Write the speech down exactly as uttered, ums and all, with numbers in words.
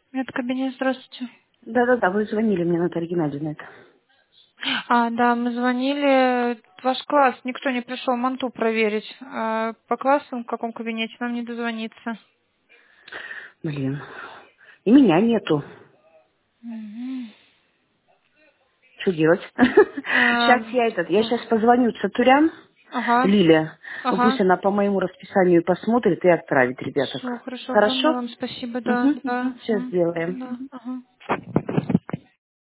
Это кабинет, здравствуйте. Да-да-да, вы звонили мне, Наталья Геннадьевна. Это. А, да, мы звонили. Ваш класс, никто не пришел манту проверить. А по классу, в каком кабинете, нам не дозвониться. Блин. И меня нету. Мгм. Что делать? А, Сейчас я этот, я сейчас позвоню Цатурян, ага, Лиле. Пусть ага. она по моему расписанию посмотрит и отправит ребяток. Все, хорошо, огромное Хорошо? вам спасибо, да, Угу, да. угу. Сейчас М, сделаем. да, ага.